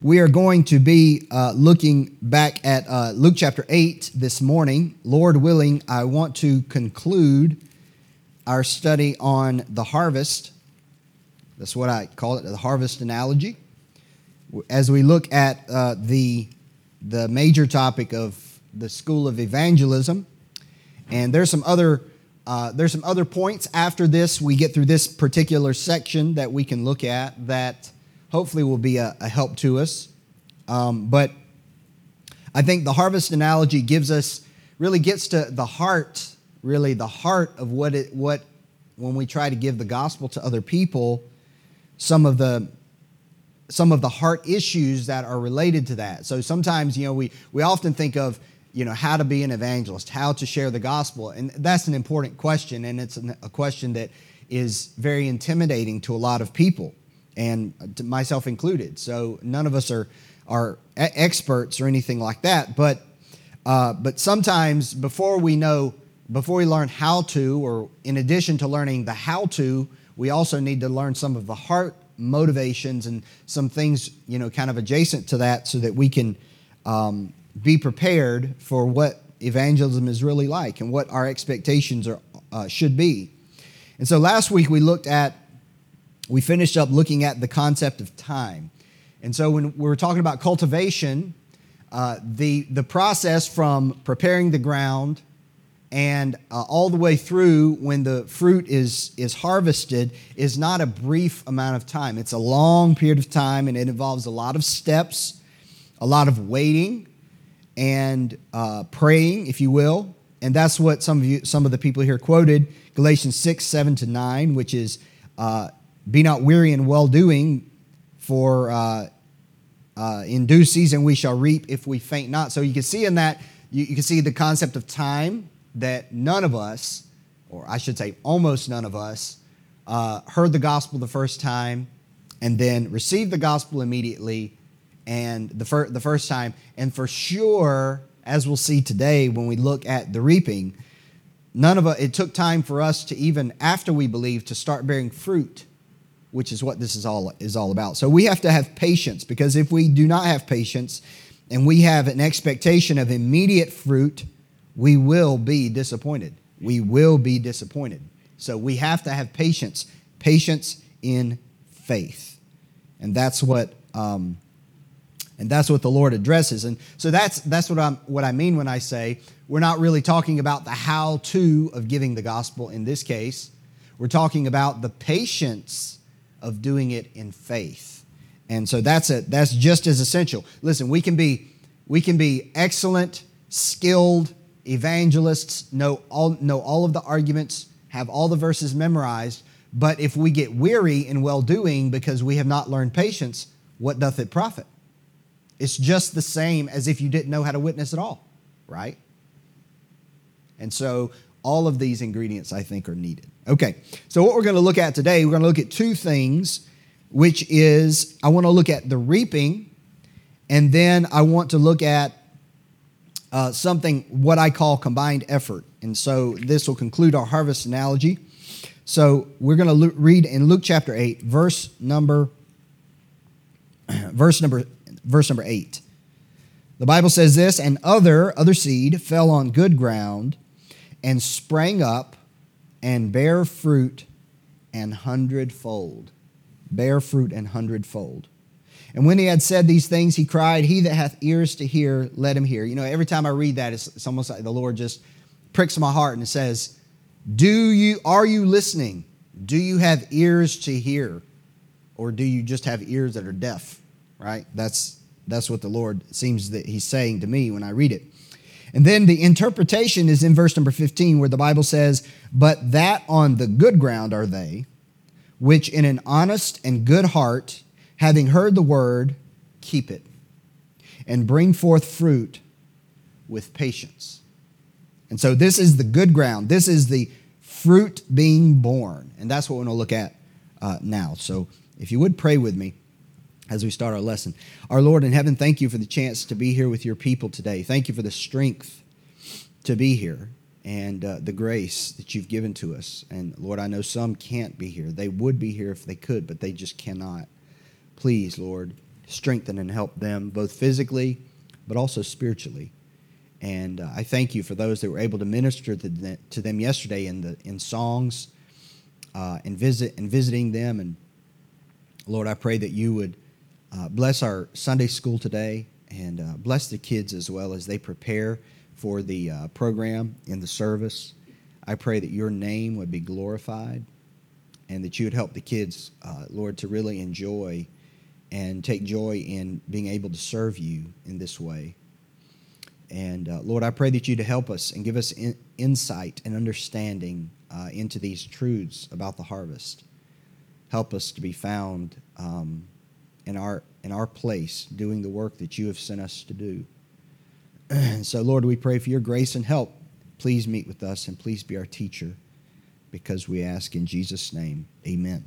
We are going to be looking back at Luke chapter 8 this morning. Lord willing, I want to conclude our study on the harvest. That's what I call it, the harvest analogy. As we look at the major topic of the School of Evangelism, and there's some other points after this. We get through this particular section that we can look at that hopefully will be a help to us. But I think the harvest analogy really gets to the heart of what when we try to give the gospel to other people, some of the heart issues that are related to that. So sometimes, we often think of, how to be an evangelist, how to share the gospel. And that's an important question. And it's a question that is very intimidating to a lot of people, and to myself included. So none of us are experts or anything like that. But sometimes before we learn how to, or in addition to learning the how to, we also need to learn some of the heart motivations and some things, kind of adjacent to that, so that we can be prepared for what evangelism is really like and what our expectations should be. And so last week we finished up looking at the concept of time. And so when we were talking about cultivation, the process from preparing the ground and all the way through when the fruit is harvested is not a brief amount of time. It's a long period of time, and it involves a lot of steps, a lot of waiting, and praying, if you will. And that's what some of the people here quoted, Galatians 6:7-9, which is, be not weary in well-doing, for in due season we shall reap if we faint not. So you can see in that, you can see the concept of time, that none of us, or I should say almost none of us, heard the gospel the first time and then received the gospel immediately and the first time. And for sure, as we'll see today when we look at the reaping, it took time for us to, even after we believed, to start bearing fruit, which is what this is all about. So we have to have patience, because if we do not have patience and we have an expectation of immediate fruit, we will be disappointed. We will be disappointed. So we have to have patience in faith, and that's what the Lord addresses. And so that's what I mean when I say we're not really talking about the how-to of giving the gospel in this case. We're talking about the patience of doing it in faith. And so that's just as essential. Listen, we can be excellent, skilled evangelists, know all of the arguments, have all the verses memorized, but if we get weary in well-doing because we have not learned patience, what doth it profit? It's just the same as if you didn't know how to witness at all, right? And so all of these ingredients, I think, are needed. Okay, so what we're going to look at today, we're going to look at two things, which is, I want to look at the reaping, and then I want to look at something, what I call combined effort. And so this will conclude our harvest analogy. So we're going to read in Luke chapter 8, verse number 8. The Bible says this, and other seed fell on good ground and sprang up and bare fruit an hundredfold. Bear fruit an hundredfold. And when he had said these things, he cried, he that hath ears to hear, let him hear. Every time I read that, it's almost like the Lord just pricks my heart and says, are you listening? Do you have ears to hear? Or do you just have ears that are deaf? Right? That's what the Lord seems that he's saying to me when I read it. And then the interpretation is in verse number 15, where the Bible says, but that on the good ground are they, which in an honest and good heart, having heard the word, keep it, and bring forth fruit with patience. And so this is the good ground. This is the fruit being born. And that's what we're going to look at now. So if you would pray with me as we start our lesson. Our Lord in heaven, thank you for the chance to be here with your people today. Thank you for the strength to be here and the grace that you've given to us. And Lord, I know some can't be here. They would be here if they could, but they just cannot. Please, Lord, strengthen and help them both physically but also spiritually. And I thank you for those that were able to minister to them yesterday in songs and visiting them. And Lord, I pray that you would bless our Sunday school today and bless the kids as well as they prepare for the program in the service. I pray that your name would be glorified and that you would help the kids, Lord, to really enjoy and take joy in being able to serve you in this way. And Lord, I pray that you'd help us and give us insight and understanding into these truths about the harvest. Help us to be found in our place doing the work that you have sent us to do. And so, Lord, we pray for your grace and help. Please meet with us and please be our teacher, because we ask in Jesus' name, amen.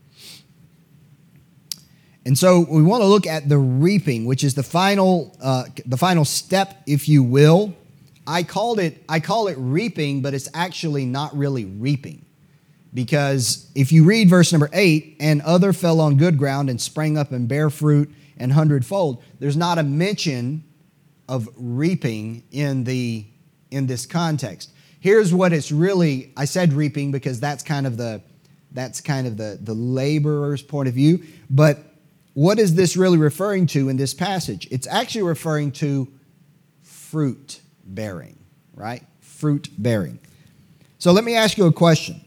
And so we want to look at the reaping, which is the final step, if you will. I call it reaping, but it's actually not really reaping. Because if you read verse number 8, and other fell on good ground and sprang up and bare fruit an hundredfold, there's not a mention of reaping in this context. Here's what it's really, I said reaping because that's kind of the laborer's point of view. But what is this really referring to in this passage? It's actually referring to fruit bearing, right? Fruit bearing. So let me ask you a question.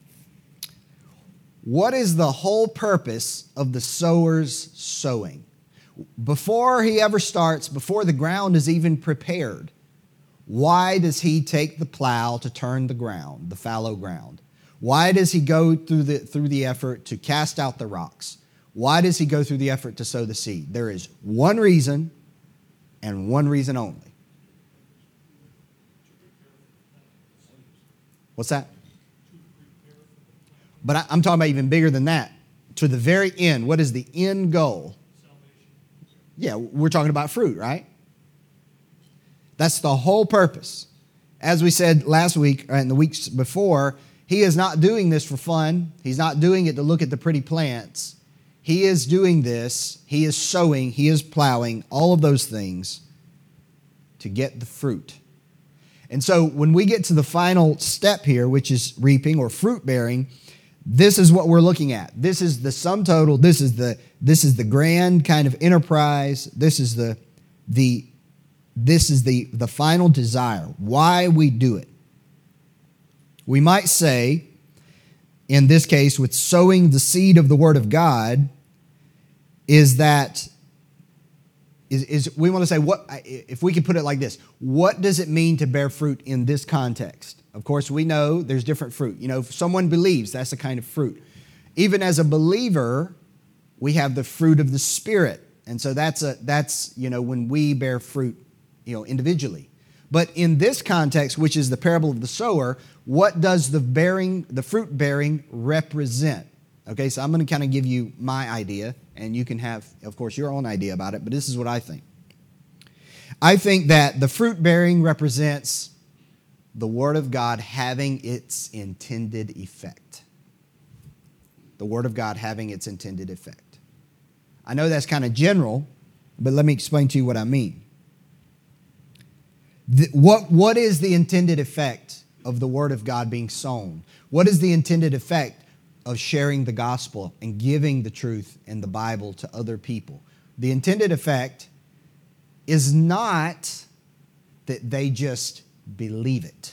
What is the whole purpose of the sower's sowing? Before he ever starts, before the ground is even prepared, why does he take the plow to turn the ground, the fallow ground? Why does he go through the effort to cast out the rocks? Why does he go through the effort to sow the seed? There is one reason and one reason only. What's that? But I'm talking about even bigger than that. To the very end, what is the end goal? Yeah, we're talking about fruit, right? That's the whole purpose. As we said last week and the weeks before, he is not doing this for fun. He's not doing it to look at the pretty plants. He is doing this. He is sowing. He is plowing. All of those things to get the fruit. And so when we get to the final step here, which is reaping or fruit bearing, this is what we're looking at. This is the sum total. This is the grand kind of enterprise. This is the final desire. Why we do it. We might say, in this case, with sowing the seed of the Word of God, is we want to say, what if we could put it like this? What does it mean to bear fruit in this context? Of course, we know there's different fruit. You know, if someone believes, that's a kind of fruit. Even as a believer, we have the fruit of the Spirit. And so that's when we bear fruit, individually. But in this context, which is the parable of the sower, what does the fruit bearing represent? Okay, so I'm going to kind of give you my idea, and you can have, of course, your own idea about it, but this is what I think. I think that the fruit bearing represents the Word of God having its intended effect. The Word of God having its intended effect. I know that's kind of general, but let me explain to you what I mean. What is the intended effect of the Word of God being sown? What is the intended effect of sharing the gospel and giving the truth and the Bible to other people? The intended effect is not that they just believe it.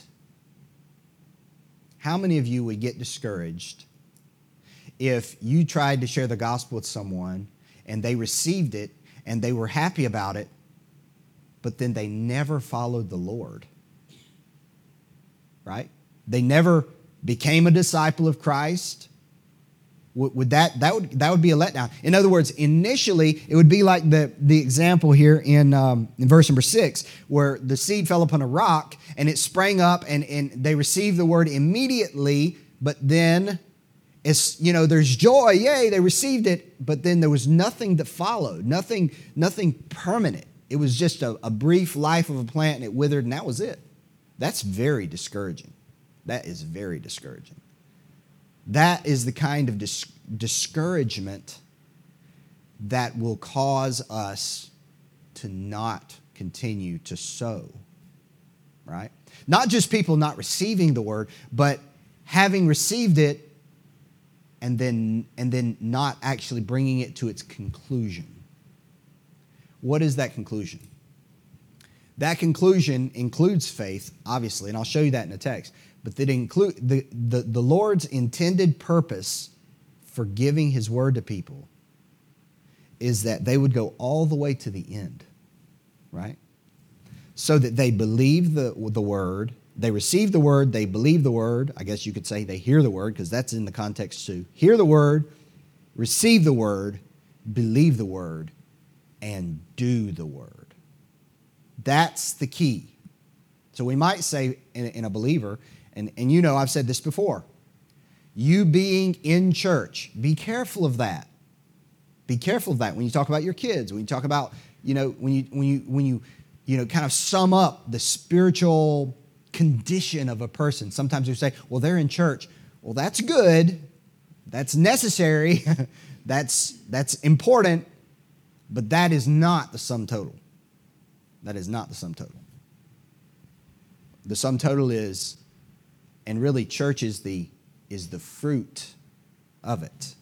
How many of you would get discouraged if you tried to share the gospel with someone and they received it and they were happy about it, but then they never followed the Lord? Right? They never became a disciple of Christ. Would that would be a letdown? In other words, initially it would be like the example here in verse number 6, where the seed fell upon a rock and it sprang up and they received the word immediately, but then there's joy, yay, they received it, but then there was nothing that followed, nothing permanent. It was just a brief life of a plant and it withered and that was it. That's very discouraging. That is very discouraging. That is the kind of discouragement that will cause us to not continue to sow, right? Not just people not receiving the word, but having received it and then not actually bringing it to its conclusion. What is that conclusion? That conclusion includes faith, obviously, and I'll show you that in the text. But that include the Lord's intended purpose for giving His word to people is that they would go all the way to the end, right? So that they believe the word, they receive the word, they believe the word. I guess you could say they hear the word, because that's in the context too. Hear the word, receive the word, believe the word, and do the word. That's the key. So we might say in a believer, and you know I've said this before, you being in church, be careful of that. Be careful of that when you talk about your kids, when you talk about, when you kind of sum up the spiritual condition of a person. Sometimes we say, well, they're in church. Well, that's good. That's necessary. That's important. But that is not the sum total. That is not the sum total. The sum total is, and really church is the fruit of it.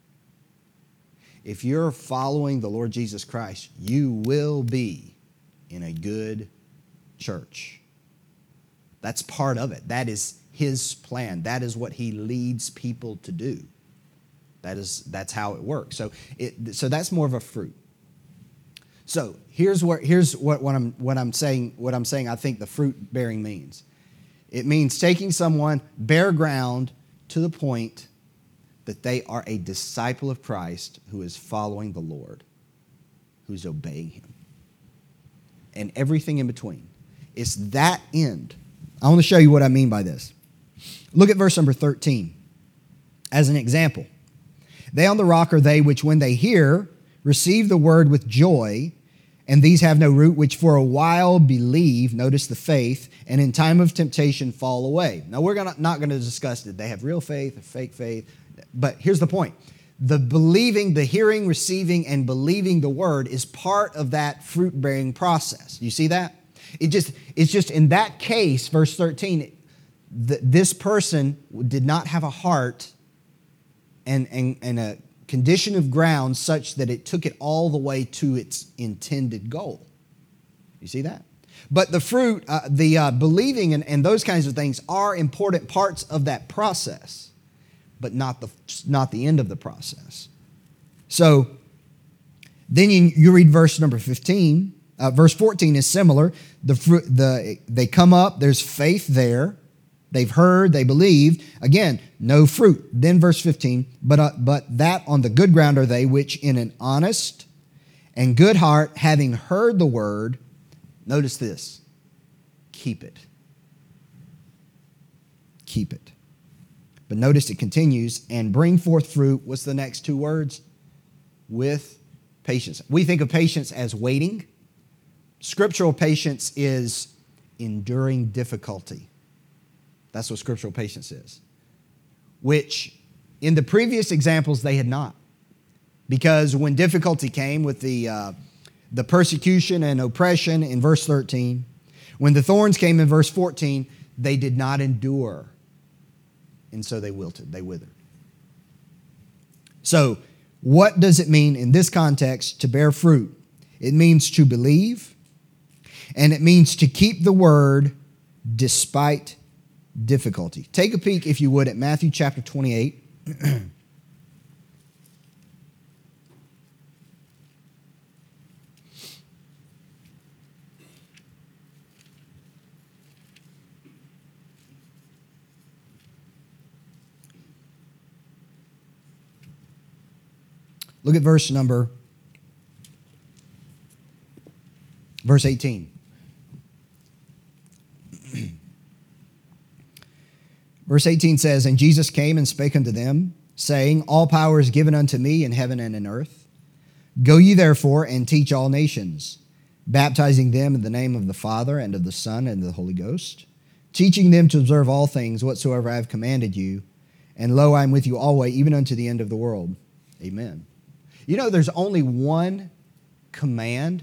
If you're following the Lord Jesus Christ, you will be in a good church. That's part of it. That is His plan. That is what He leads people to do. That's how it works. So that's more of a fruit. So here's what I'm saying. I think the fruit bearing means. It means taking someone bare ground to the point that they are a disciple of Christ who is following the Lord, who's obeying Him, and everything in between. It's that end. I want to show you what I mean by this. Look at verse number 13 as an example. They on the rock are they which when they hear receive the word with joy, and these have no root, which for a while believe, notice the faith, and in time of temptation fall away. Now we're not going to discuss did they have real faith or fake faith, but here's the point. The believing, the hearing, receiving, and believing the word is part of that fruit-bearing process. You see that? It's just in that case, verse 13, this person did not have a heart and a condition of ground such that it took it all the way to its intended goal. You see that? But the fruit, the believing and those kinds of things are important parts of that process, but not the end of the process. So then you read verse number 15. Verse 14 is similar. They come up, there's faith there. They've heard, they believed. Again, no fruit. Then verse 15, but that on the good ground are they which in an honest and good heart, having heard the word, notice this, keep it. Keep it. But notice it continues, and bring forth fruit. What's the next two words? With patience. We think of patience as waiting. Scriptural patience is enduring difficulty. That's what scriptural patience is. Which, in the previous examples, they had not. Because when difficulty came with the persecution and oppression in verse 13, when the thorns came in verse 14, they did not endure. And so they wilted, they withered. So, what does it mean in this context to bear fruit? It means to believe, and it means to keep the word despite difficulty. Take a peek, if you would, at Matthew chapter 28. Look at verse 18. Verse 18 says, And Jesus came and spake unto them, saying, All power is given unto me in heaven and in earth. Go ye therefore and teach all nations, baptizing them in the name of the Father and of the Son and of the Holy Ghost, teaching them to observe all things whatsoever I have commanded you. And lo, I am with you always, even unto the end of the world. Amen. You know, there's only one command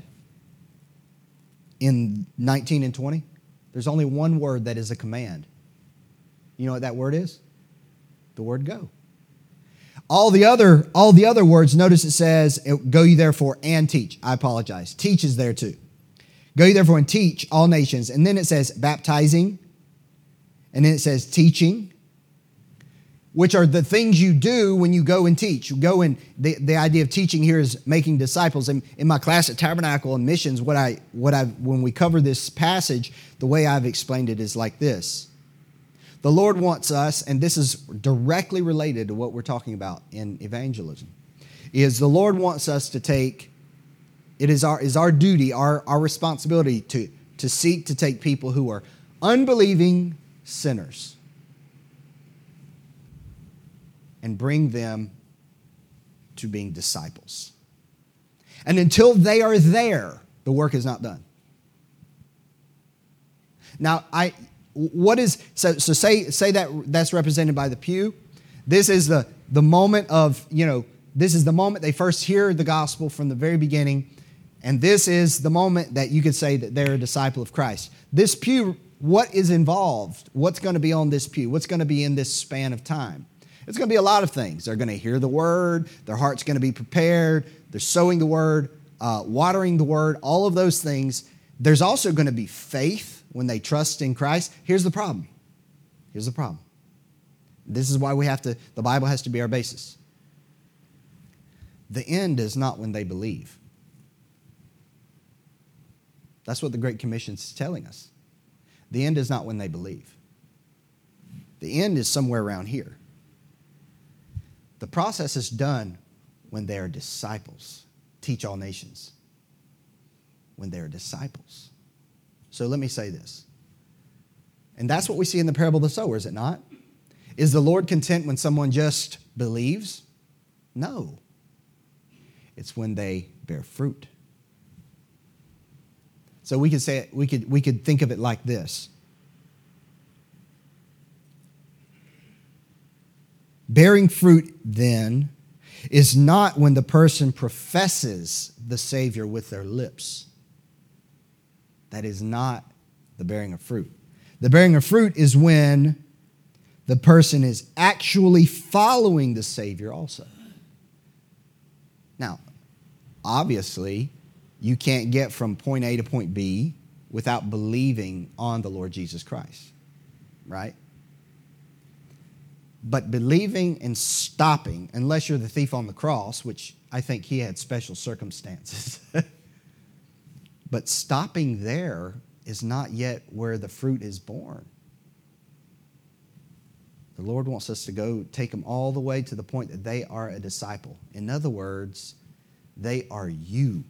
in 19 and 20. There's only one word that is a command. You know what that word is? The word go. All the other words, notice it says, go ye therefore and teach. I apologize. Teach is there too. Go ye therefore and teach all nations. And then it says baptizing. And then it says teaching, which are the things you do when you go and teach. You go and the idea of teaching here is making disciples. And in my class at Tabernacle and Missions, when we cover this passage, the way I've explained it is like this. The Lord wants us, and this is directly related to what we're talking about in evangelism, is the Lord wants us to take, it is our duty, our responsibility to seek to take people who are unbelieving sinners and bring them to being disciples. And until they are there, the work is not done. Now, say that's represented by the pew. This is the moment of, this is the moment they first hear the gospel from the very beginning. And this is the moment that you could say that they're a disciple of Christ. This pew, what is involved? What's going to be on this pew? What's going to be in this span of time? It's going to be a lot of things. They're going to hear the word. Their heart's going to be prepared. They're sowing the word, watering the word, all of those things. There's also going to be faith when they trust in Christ. Here's the problem. This is why the Bible has to be our basis. The end is not when they believe. That's what the Great Commission is telling us. The end is not when they believe. The end is somewhere around here. The process is done when they are disciples. Teach all nations. When they are disciples. So let me say this. And that's what we see in the parable of the sower, is it not? Is the Lord content when someone just believes? No. It's when they bear fruit. So we could say we could think of it like this. Bearing fruit, then, is not when the person professes the Savior with their lips. That is not the bearing of fruit. The bearing of fruit is when the person is actually following the Savior also. Now, obviously, you can't get from point A to point B without believing on the Lord Jesus Christ, right? But believing and stopping, unless you're the thief on the cross, which I think he had special circumstances, but stopping there is not yet where the fruit is born. The Lord wants us to go take them all the way to the point that they are a disciple. In other words, they are you.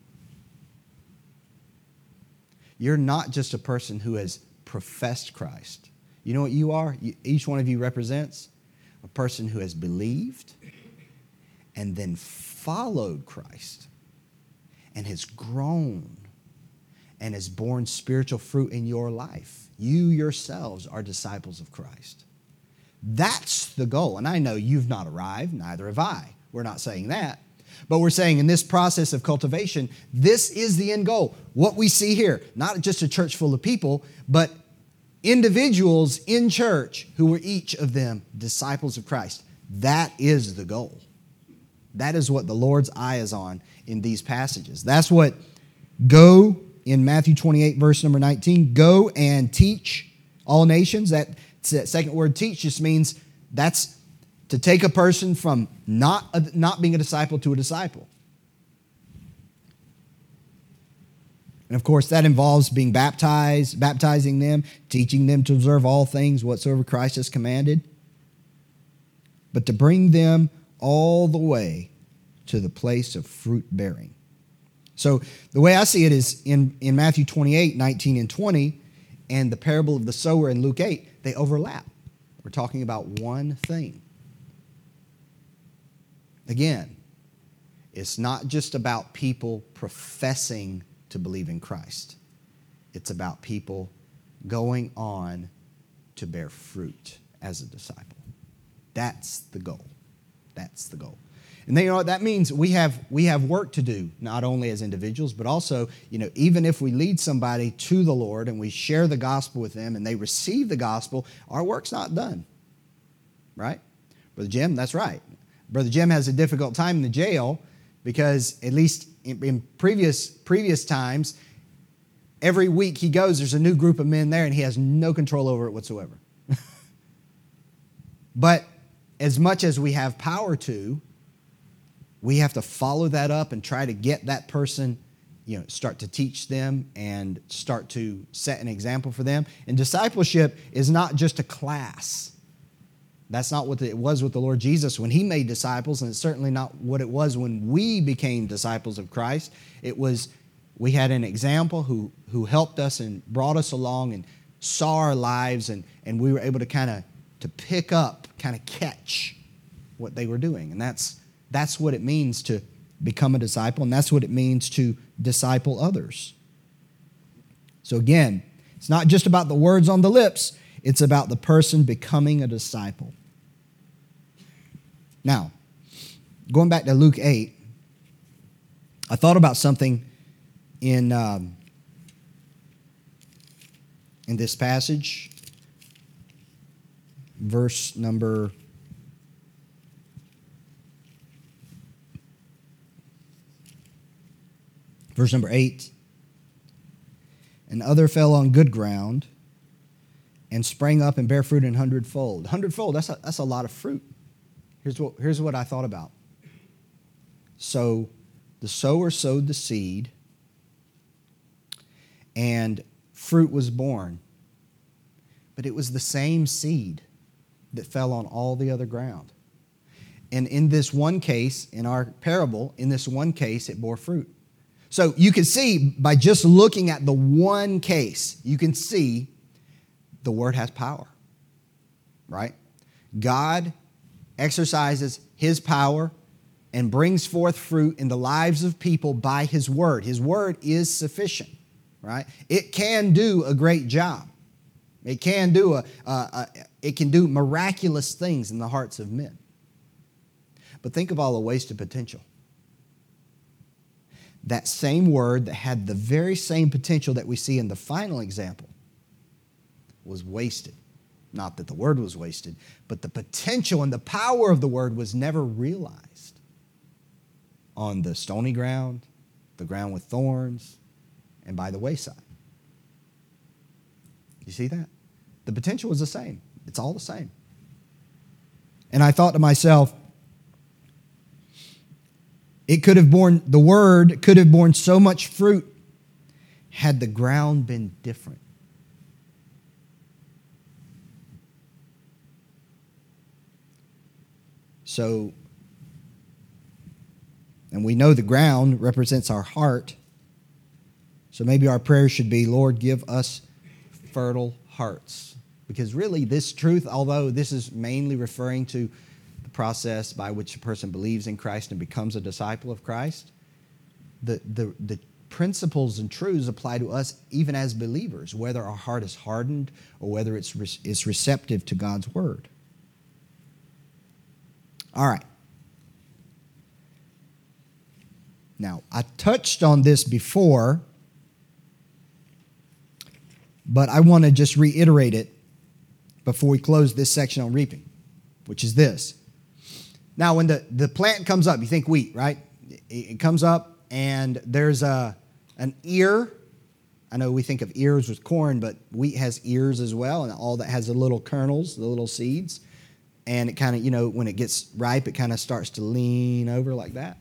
You're not just a person who has professed Christ. You know what you are? Each one of you represents a person who has believed and then followed Christ and has grown and has borne spiritual fruit in your life. You yourselves are disciples of Christ. That's the goal. And I know you've not arrived, neither have I. We're not saying that. But we're saying in this process of cultivation, this is the end goal. What we see here, not just a church full of people, but individuals in church who were each of them disciples of Christ. That is the goal. That is what the Lord's eye is on in these passages. That's what go in Matthew 28, verse number 19, go and teach all nations. That second word teach just means that's to take a person from not being a disciple to a disciple. And of course, that involves being baptized, baptizing them, teaching them to observe all things whatsoever Christ has commanded. But to bring them all the way to the place of fruit bearing. So the way I see it is in Matthew 28, 19 and 20, and the parable of the sower in Luke 8, they overlap. We're talking about one thing. Again, it's not just about people professing to believe in Christ. It's about people going on to bear fruit as a disciple. That's the goal. That's the goal. And then, you know what that means? We have work to do, not only as individuals, but also, even if we lead somebody to the Lord and we share the gospel with them and they receive the gospel, our work's not done. Right? Brother Jim, that's right. Brother Jim has a difficult time in the jail because, at least in previous times, every week he goes, there's a new group of men there and he has no control over it whatsoever. But as much as we have power to, we have to follow that up and try to get that person, start to teach them and start to set an example for them. And discipleship is not just a class. That's not what it was with the Lord Jesus when he made disciples, and it's certainly not what it was when we became disciples of Christ. It was, we had an example who helped us and brought us along and saw our lives, and we were able to kind of pick up, kind of catch what they were doing. And that's what it means to become a disciple, and that's what it means to disciple others. So again, it's not just about the words on the lips, it's about the person becoming a disciple. Now, going back to Luke 8, I thought about something in this passage, verse number 8. And other fell on good ground and sprang up and bare fruit 100-fold. 100-fold, that's a lot of fruit. Here's what I thought about. So the sower sowed the seed, and fruit was born. But it was the same seed that fell on all the other ground. And in this one case, in our parable, in this one case, it bore fruit. So you can see, by just looking at the one case, you can see the word has power, right? God exercises his power and brings forth fruit in the lives of people by his word. His word is sufficient, right? It can do a great job. It can do it can do miraculous things in the hearts of men. But think of all the wasted potential. That same word that had the very same potential that we see in the final example was wasted. Not that the word was wasted, but the potential and the power of the word was never realized on the stony ground, the ground with thorns, and by the wayside. You see that? The potential was the same. It's all the same. And I thought to myself, the word could have borne so much fruit had the ground been different. So, and we know the ground represents our heart. So maybe our prayer should be, Lord, give us fertile hearts. Because really this truth, although this is mainly referring to the process by which a person believes in Christ and becomes a disciple of Christ, the principles and truths apply to us even as believers, whether our heart is hardened or whether it's receptive to God's word. All right. Now, I touched on this before, but I want to just reiterate it before we close this section on reaping, which is this. Now, when the plant comes up, you think wheat, right? It comes up and there's an ear. I know we think of ears with corn, but wheat has ears as well, and all that has the little kernels, the little seeds. And it kind of, when it gets ripe, it kind of starts to lean over like that.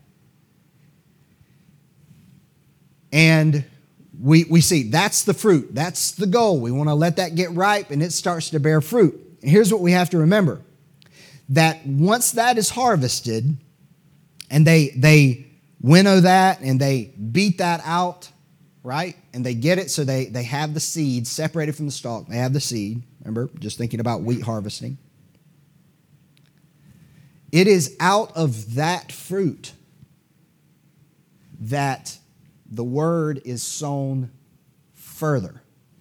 And we see that's the fruit. That's the goal. We want to let that get ripe, and it starts to bear fruit. And here's what we have to remember. That once that is harvested, and they winnow that, and they beat that out, right? And they get it so they have the seed separated from the stalk. They have the seed. Remember, just thinking about wheat harvesting. It is out of that fruit that the word is sown further.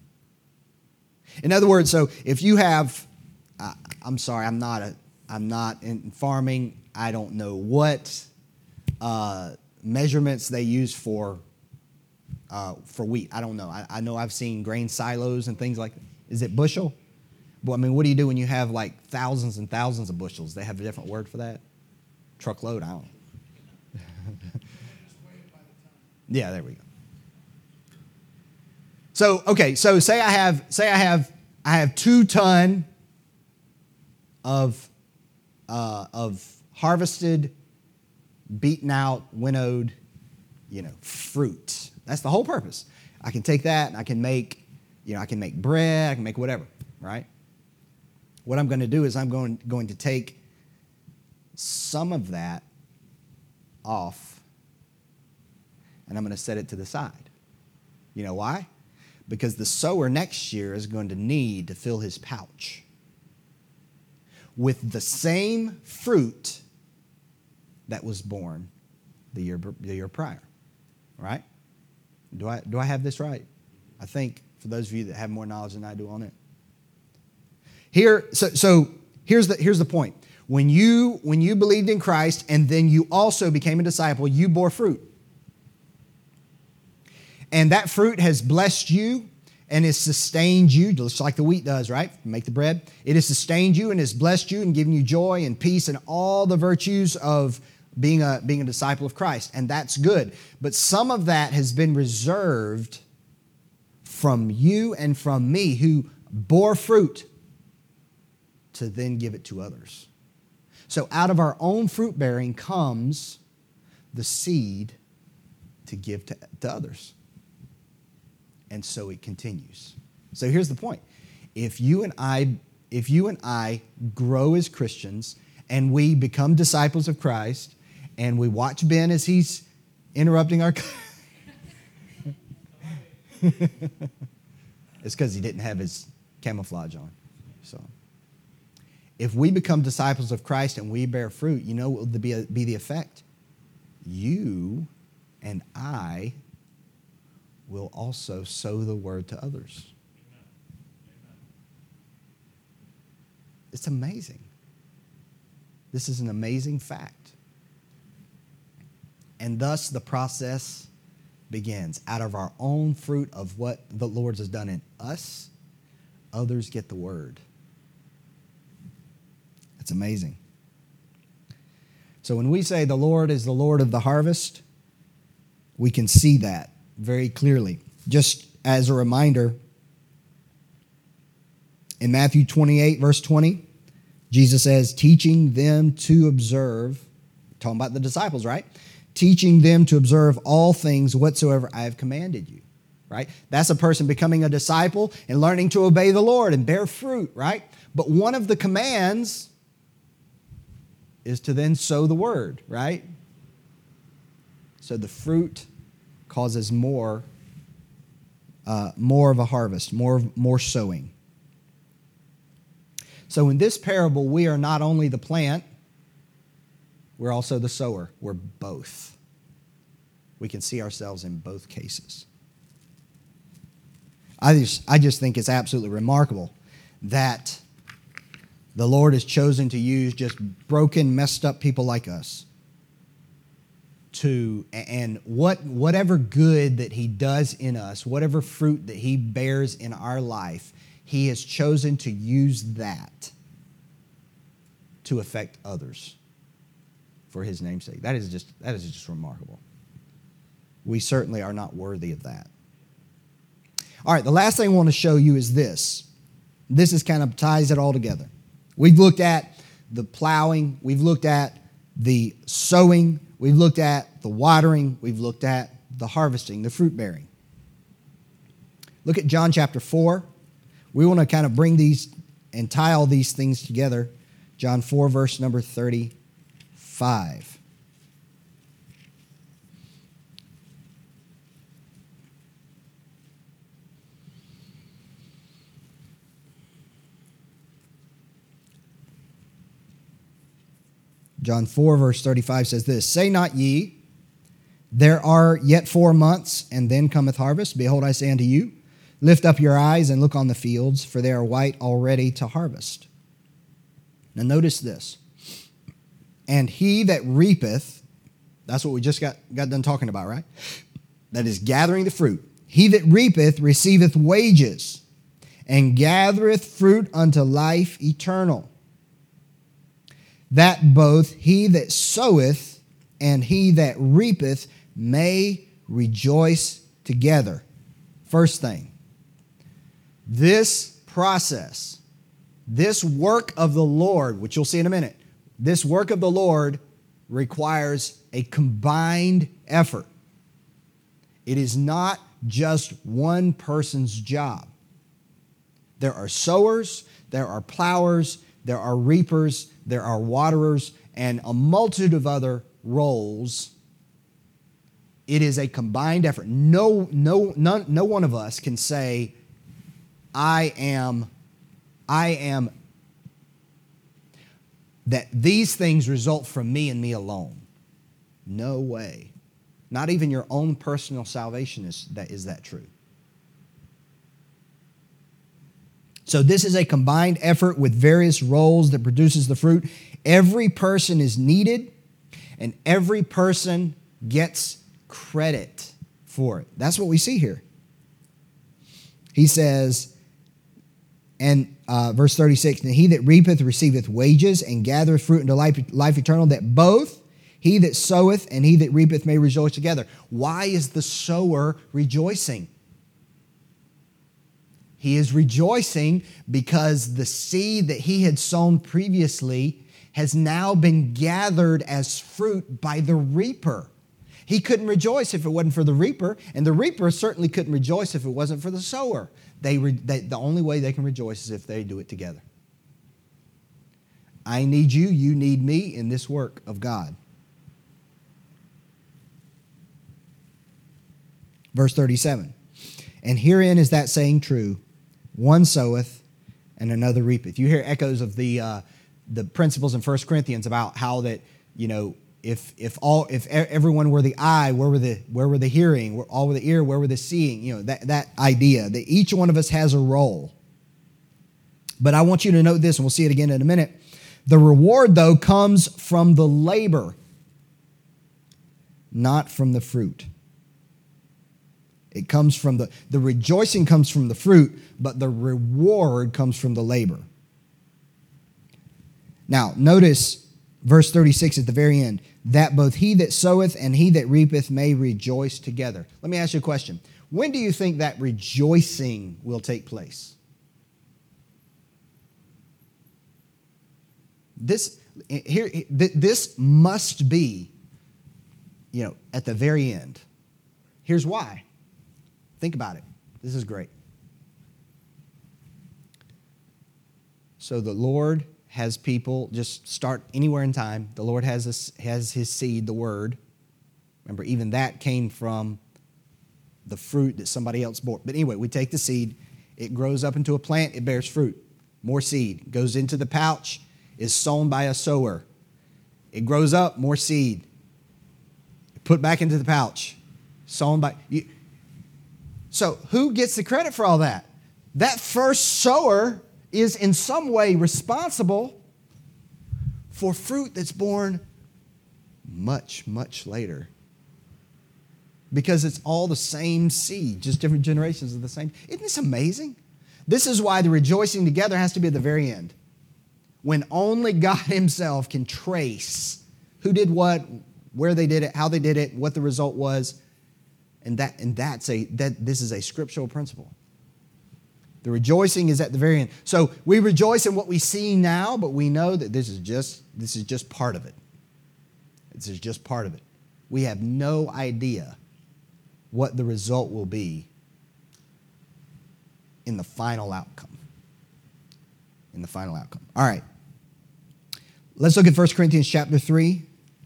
In other words, so if you have, I'm sorry, I'm not in farming. I don't know what measurements they use for wheat. I don't know. I know I've seen grain silos and things like that. Is it bushel? Well, I mean, what do you do when you have like thousands and thousands of bushels? They have a different word for that? Truckload? I don't know. Yeah, there we go. So, okay, so say I have 2 ton of harvested, beaten out, winnowed, fruit. That's the whole purpose. I can take that and I can make bread, I can make whatever, right? What I'm going to do is I'm going to take some of that off and I'm going to set it to the side. You know why? Because the sower next year is going to need to fill his pouch with the same fruit that was born the year prior, right? Do I have this right? I think for those of you that have more knowledge than I do on it. So here's the point. When you believed in Christ and then you also became a disciple, you bore fruit. And that fruit has blessed you and has sustained you, just like the wheat does, right? Make the bread. It has sustained you and has blessed you and given you joy and peace and all the virtues of being a disciple of Christ. And that's good. But some of that has been reserved from you and from me who bore fruit to then give it to others. So out of our own fruit bearing comes the seed to give to others. And so it continues. So here's the point. If you and I grow as Christians and we become disciples of Christ and we watch Ben as he's interrupting our... It's because he didn't have his camouflage on. So if we become disciples of Christ and we bear fruit, you know what will be the effect? You and I will also sow the word to others. It's amazing. This is an amazing fact. And thus the process begins. Out of our own fruit of what the Lord has done in us, others get the word. It's amazing. So when we say the Lord is the Lord of the harvest, we can see that very clearly. Just as a reminder, in Matthew 28, verse 20, Jesus says, teaching them to observe, talking about the disciples, right? Teaching them to observe all things whatsoever I have commanded you, right? That's a person becoming a disciple and learning to obey the Lord and bear fruit, right? But one of the commands is to then sow the word, right? So the fruit causes more of a harvest, more sowing. So in this parable, we are not only the plant, we're also the sower. We're both. We can see ourselves in both cases. I just think it's absolutely remarkable that the Lord has chosen to use just broken, messed up people like us and whatever good that he does in us, whatever fruit that he bears in our life, he has chosen to use that to affect others for his name's sake. That is just remarkable. We certainly are not worthy of that. All right, the last thing I want to show you is this. This is kind of ties it all together. We've looked at the plowing, we've looked at the sowing, we've looked at the watering, we've looked at the harvesting, the fruit bearing. Look at John chapter 4. We want to kind of bring these and tie all these things together. John 4, verse number 35. John 4, verse 35 says this, say not ye, there are yet 4 months, and then cometh harvest. Behold, I say unto you, lift up your eyes and look on the fields, for they are white already to harvest. Now notice this. And he that reapeth, That's what we just got done talking about, right? That is gathering the fruit. He that reapeth receiveth wages, and gathereth fruit unto life eternal, that both he that soweth and he that reapeth may rejoice together. First thing, this process, this work of the Lord, which you'll see in a minute, this work of the Lord requires a combined effort. It is not just one person's job. There are sowers, there are plowers, there are reapers, there are waterers, and a multitude of other roles. It is a combined effort. No one of us can say, I am that these things result from me and me alone. No way. Not even your own personal salvation is that true. So this is a combined effort with various roles that produces the fruit. Every person is needed, and every person gets credit for it. That's what we see here. He says, and verse 36, and he that reapeth receiveth wages, and gathereth fruit unto life eternal, that both he that soweth and he that reapeth may rejoice together. Why is the sower rejoicing? He is rejoicing because the seed that he had sown previously has now been gathered as fruit by the reaper. He couldn't rejoice if it wasn't for the reaper, and the reaper certainly couldn't rejoice if it wasn't for the sower. The only way they can rejoice is if they do it together. I need you, you need me in this work of God. Verse 37, and herein is that saying true, one soweth and another reapeth. You hear echoes of the principles in 1 Corinthians about how that, you know, if everyone were the eye, where were the hearing? All were the ear, where were the seeing? You know, that idea that each one of us has a role. But I want you to note this, and we'll see it again in a minute. The reward, though, comes from the labor, not from the fruit. It comes from the rejoicing comes from the fruit, but the reward comes from the labor. Now, notice verse 36 at the very end, that both he that soweth and he that reapeth may rejoice together. Let me ask you a question. When do you think that rejoicing will take place? This must be, you know, at the very end. Here's why. Think about it. This is great. So the Lord has people just start anywhere in time. The Lord has his seed, the word. Remember, even that came from the fruit that somebody else bore. But anyway, we take the seed. It grows up into a plant. It bears fruit. More seed. Goes into the pouch. Is sown by a sower. It grows up. More seed. Put back into the pouch. Sown by... So who gets the credit for all that? That first sower is in some way responsible for fruit that's born much, much later. Because it's all the same seed, just different generations of the same. Isn't this amazing? This is why the rejoicing together has to be at the very end. When only God himself can trace who did what, where they did it, how they did it, what the result was. And this is a scriptural principle. The rejoicing is at the very end. So we rejoice in what we see now, but we know that this is just part of it. This is just part of it. We have no idea what the result will be in the final outcome. In the final outcome. All right. Let's look at 1 Corinthians chapter 3.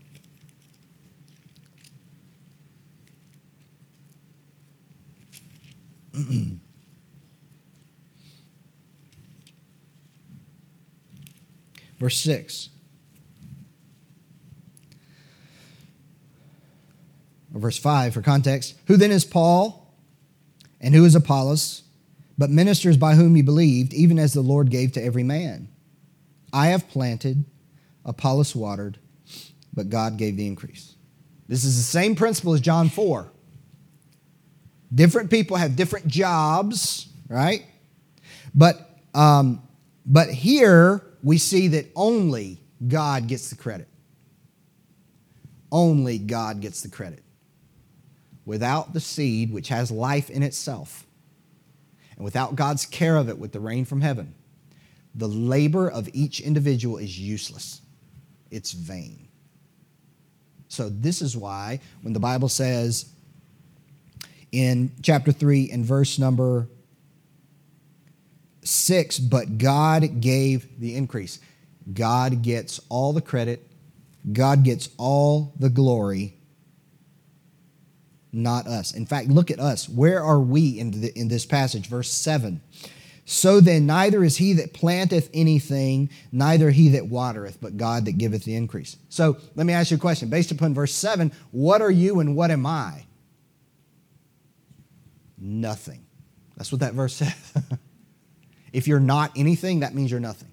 Verse 6. Or verse 5 for context. Who then is Paul and who is Apollos, but ministers by whom you believed, even as the Lord gave to every man? I have planted, Apollos watered, but God gave the increase. This is the same principle as John 4. Different people have different jobs, right? But here we see that only God gets the credit. Only God gets the credit. Without the seed, which has life in itself, and without God's care of it with the rain from heaven, the labor of each individual is useless. It's vain. So this is why when the Bible says in chapter 3 and verse number 6, but God gave the increase. God gets all the credit. God gets all the glory, not us. In fact, look at us. Where are we in this passage? Verse 7. So then neither is he that planteth anything, neither he that watereth, but God that giveth the increase. So let me ask you a question. Based upon verse 7, what are you and what am I? Nothing. That's what that verse says. If you're not anything, that means you're nothing.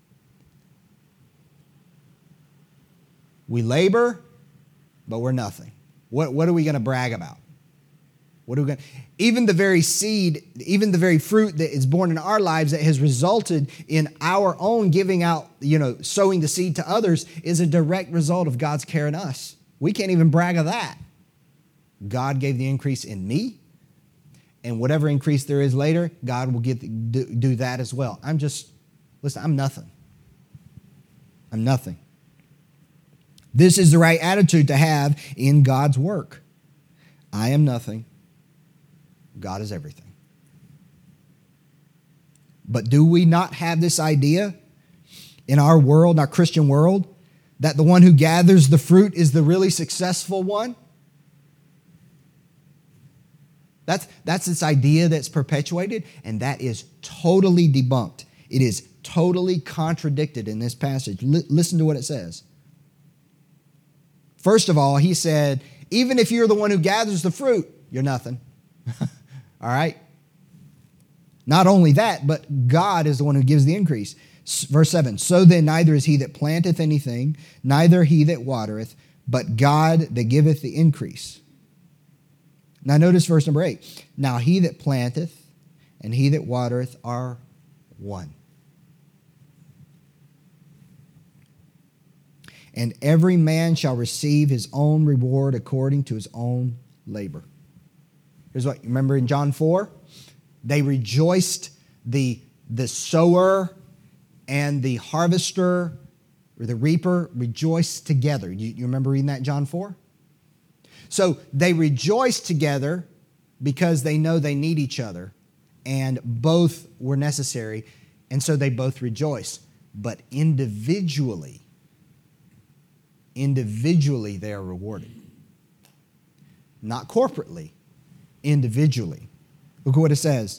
We labor, but we're nothing. What are we going to brag about? What are we going to, even the very seed, even the very fruit that is born in our lives that has resulted in our own giving out, sowing the seed to others is a direct result of God's care in us. We can't even brag of that. God gave the increase in me, and whatever increase there is later, God will do that as well. I'm nothing. I'm nothing. This is the right attitude to have in God's work. I am nothing. God is everything. But do we not have this idea in our world, our Christian world, that the one who gathers the fruit is the really successful one? That's this idea that's perpetuated, and that is totally debunked. It is totally contradicted in this passage. Listen to what it says. First of all, he said, even if you're the one who gathers the fruit, you're nothing. All right? Not only that, but God is the one who gives the increase. Verse 7, so then neither is he that planteth anything, neither he that watereth, but God that giveth the increase. Now notice verse number 8. Now he that planteth and he that watereth are one. And every man shall receive his own reward according to his own labor. Here's what, remember in John 4? They rejoiced, the sower and the harvester, or the reaper, rejoiced together. You remember reading that in John 4? So they rejoice together because they know they need each other, and both were necessary, and so they both rejoice. But individually they are rewarded. Not corporately, individually. Look at what it says.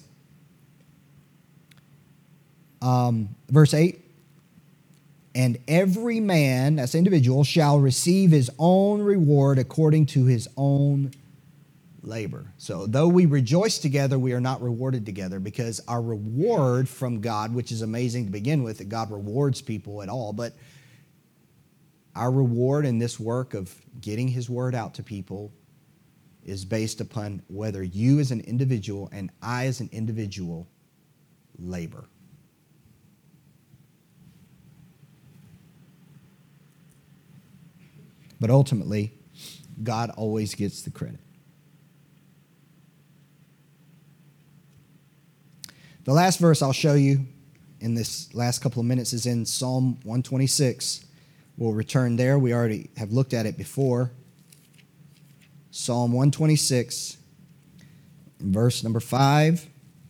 Verse 8. And every man, that's individual, shall receive his own reward according to his own labor. So though we rejoice together, we are not rewarded together, because our reward from God, which is amazing to begin with, that God rewards people at all, but our reward in this work of getting his word out to people is based upon whether you as an individual and I as an individual labor. But ultimately, God always gets the credit. The last verse I'll show you in this last couple of minutes is in Psalm 126. We'll return there. We already have looked at it before. Psalm 126, verse number 5.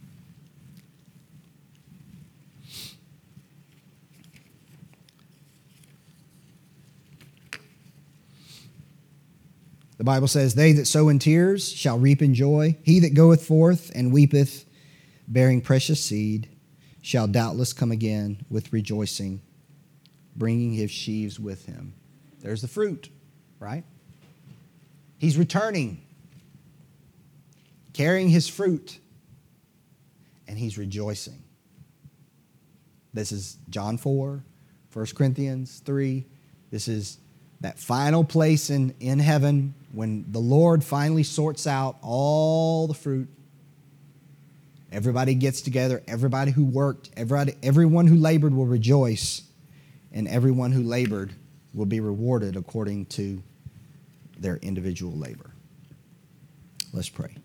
The Bible says, they that sow in tears shall reap in joy. He that goeth forth and weepeth, bearing precious seed, shall doubtless come again with rejoicing, bringing his sheaves with him. There's the fruit, right? He's returning, carrying his fruit, and he's rejoicing. This is John 4, 1 Corinthians 3. This is that final place in heaven when the Lord finally sorts out all the fruit. Everybody gets together. Everybody who worked, everyone who labored will rejoice, and everyone who labored will be rewarded according to their individual labor. Let's pray.